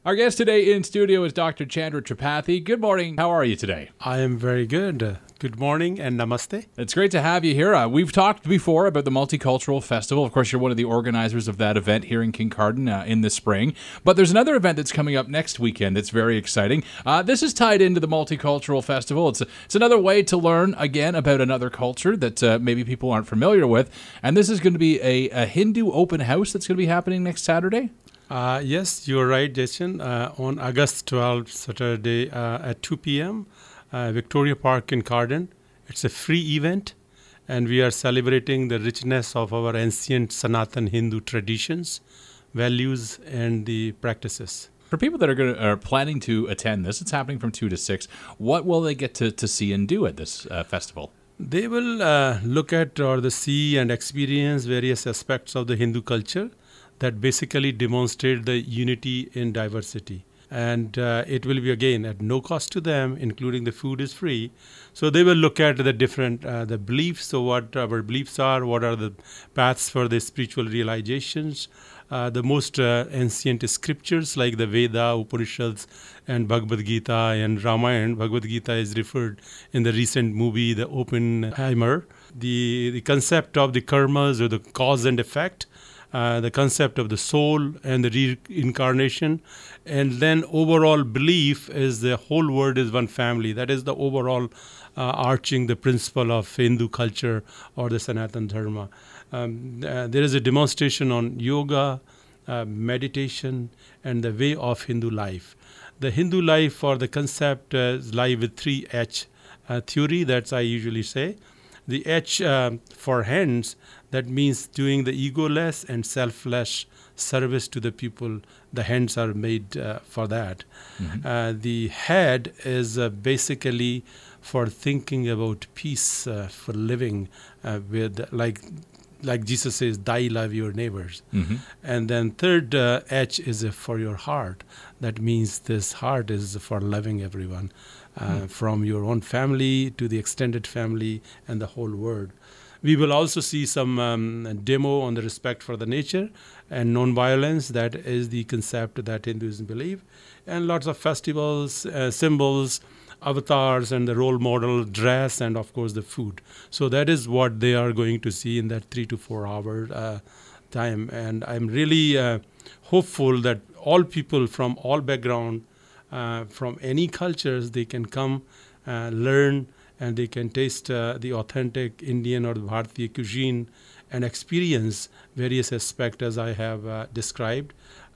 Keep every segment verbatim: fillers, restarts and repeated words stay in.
Our guest today in studio is Doctor Chandra Tripathi. Good morning. How are you today? I am very good. Uh, good morning and namaste. It's great to have you here. Uh, we've talked before about the Multicultural Festival. Of course, you're one of the organizers of that event here in Kincardine uh, in the spring. But there's another event that's coming up next weekend that's very exciting. Uh, this is tied into the Multicultural Festival. It's, a, it's another way to learn, again, about another culture that uh, maybe people aren't familiar with. And this is going to be a, a Hindu open house that's going to be happening next Saturday. Uh, yes, you're right, Jason. Uh, on August twelfth, Saturday uh, at two p.m., uh, Victoria Park in Kincardine. It's a free event, and we are celebrating the richness of our ancient Sanatan Hindu traditions, values, and the practices. For people that are going to, are planning to attend this, it's happening from two to six. What will they get to, to see and do at this uh, festival? They will uh, look at or the see and experience various aspects of the Hindu culture that basically demonstrate the unity in diversity. And uh, it will be, again, at no cost to them, including the food is free. So they will look at the different uh, the beliefs, so what our beliefs are, what are the paths for the spiritual realizations, uh, the most uh, ancient scriptures like the Veda, Upanishads, and Bhagavad Gita and Ramayana. Bhagavad Gita is referred in the recent movie, The Oppenheimer. The, the concept of the karmas or the cause and effect, Uh, the concept of the soul and the reincarnation, and then overall belief is the whole world is one family. That is the overall uh, arching the principle of Hindu culture or the Sanatan Dharma. Um, uh, there is a demonstration on yoga, uh, meditation, and the way of Hindu life. The Hindu life or the concept uh, is live with three H uh, theory, that's I usually say. The H uh, for hands, that means doing the egoless and selfless service to the people. The hands are made uh, for that. Mm-hmm. Uh, the head is uh, basically for thinking about peace, uh, for living uh, with, like like Jesus says, thy love your neighbors. Mm-hmm. And then third uh, H is uh, for your heart. That means this heart is for loving everyone. Uh, mm. From your own family to the extended family and the whole world. We will also see some um, demo on the respect for the nature and non-violence. That is the concept that Hinduism believe. And lots of festivals, uh, symbols, avatars, and the role model, dress, and of course the food. So that is what they are going to see in that three to four hour uh, time. And I'm really uh, hopeful that all people from all background, Uh, from any cultures, they can come, uh, learn, and they can taste uh, the authentic Indian or the Bharatiya cuisine and experience various aspects as I have uh, described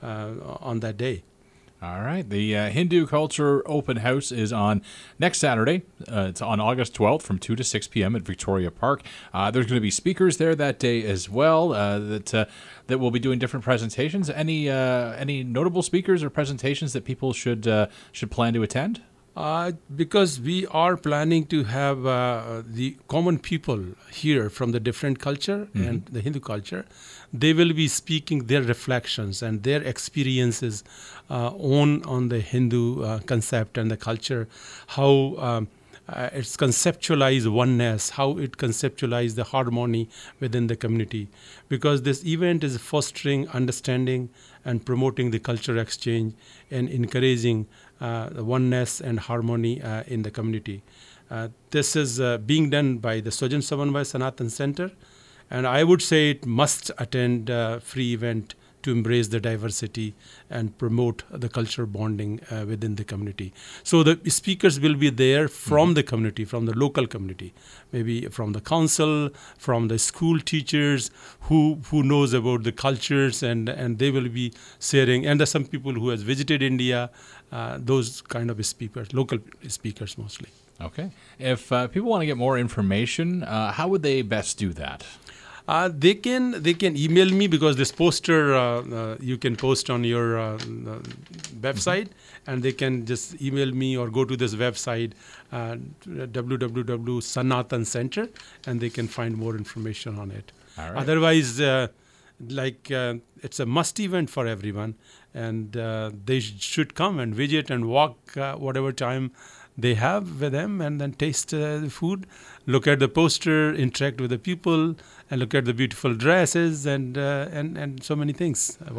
uh, on that day. All right. The uh, Hindu Culture Open House is on next Saturday. Uh, it's on August twelfth from two to six p.m. at Victoria Park. Uh, there's going to be speakers there that day as well uh, that uh, that will be doing different presentations. Any uh, any notable speakers or presentations that people should uh, should plan to attend? Uh, because we are planning to have uh, the common people here from the different culture mm-hmm. and the Hindu culture. They will be speaking their reflections and their experiences uh, on on the Hindu uh, concept and the culture, how um, uh, it's conceptualized oneness, how it conceptualized the harmony within the community. Because this event is fostering understanding and promoting the culture exchange and encouraging uh, the oneness and harmony uh, in the community. Uh, this is uh, being done by the Swajan Samanvay Sanatan Center. And I would say it must attend a free event to embrace the diversity and promote the cultural bonding uh, within the community. So the speakers will be there from mm-hmm. the community, from the local community, maybe from the council, from the school teachers who who knows about the cultures, and, and they will be sharing. And there's some people who has visited India, uh, those kind of speakers, local speakers mostly. Okay. If uh, people want to get more information, uh, how would they best do that? Uh, they can they can email me, because this poster uh, uh, you can post on your uh, uh, website, mm-hmm. and they can just email me or go to this website uh, w w w dot sanatan center, and they can find more information on it. All right. Otherwise, uh, like uh, it's a must event for everyone, and uh, they sh- should come and visit and walk uh, whatever time they have with them, and then taste uh, the food, look at the poster, interact with the people, and look at the beautiful dresses, and uh, and and so many things about that.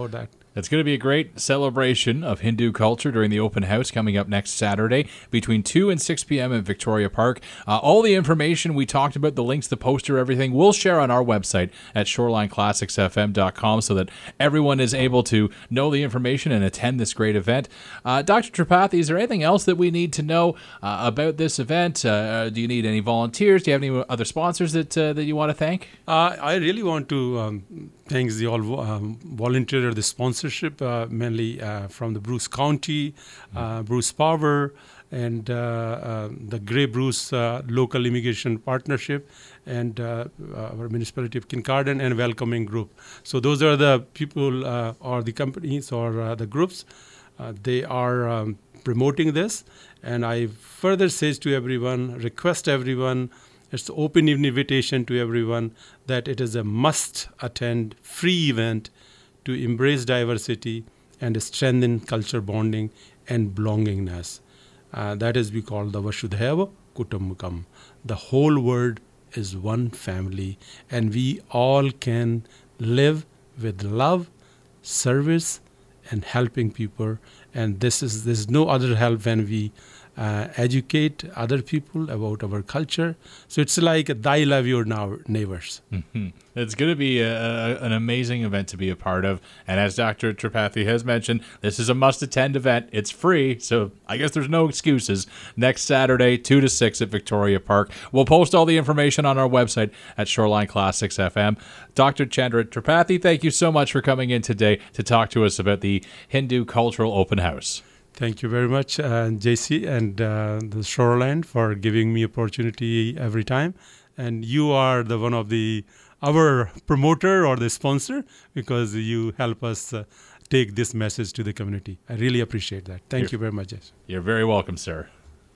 It's going to be a great celebration of Hindu culture during the open house coming up next Saturday between two and six p.m. at Victoria Park. Uh, all the information we talked about, the links, the poster, everything, we'll share on our website at shoreline classics f m dot com so that everyone is able to know the information and attend this great event. Uh, Doctor Tripathi, is there anything else that we need to know uh, about this event? Uh, do you need any volunteers? Do you have any other sponsors that, uh, that you want to thank? Uh, I really want to um, thank the all um, volunteer or the sponsorship, uh, mainly uh, from the Bruce County, uh, Bruce Power, and uh, uh, the Grey Bruce uh, Local Immigration Partnership, and uh, our municipality of Kincardine and Welcoming Group. So those are the people uh, or the companies or uh, the groups. Uh, they are um, promoting this, and I further says to everyone, request everyone, it's an open invitation to everyone that it is a must-attend free event to embrace diversity and strengthen culture bonding and belongingness. Uh, that is we call the Vasudhaiva Kutumbakam. The whole world is one family, and we all can live with love, service, and helping people. And this is there's no other help when we uh, educate other people about our culture. So it's like thy love your neighbors. Mm-hmm. It's going to be a, a, an amazing event to be a part of. And as Doctor Tripathi has mentioned, this is a must-attend event. It's free, so I guess there's no excuses. Next Saturday, two to six at Victoria Park. We'll post all the information on our website at Shoreline Classics F M. Doctor Chandra Tripathi, thank you so much for coming in today to talk to us about the Hindu Cultural Open House. Thank you very much, uh, J C, and uh, the Shoreline for giving me opportunity every time. And you are the one of the our promoter or the sponsor because you help us uh, take this message to the community. I really appreciate that. Thank you're, you very much, Jess. You're very welcome, sir.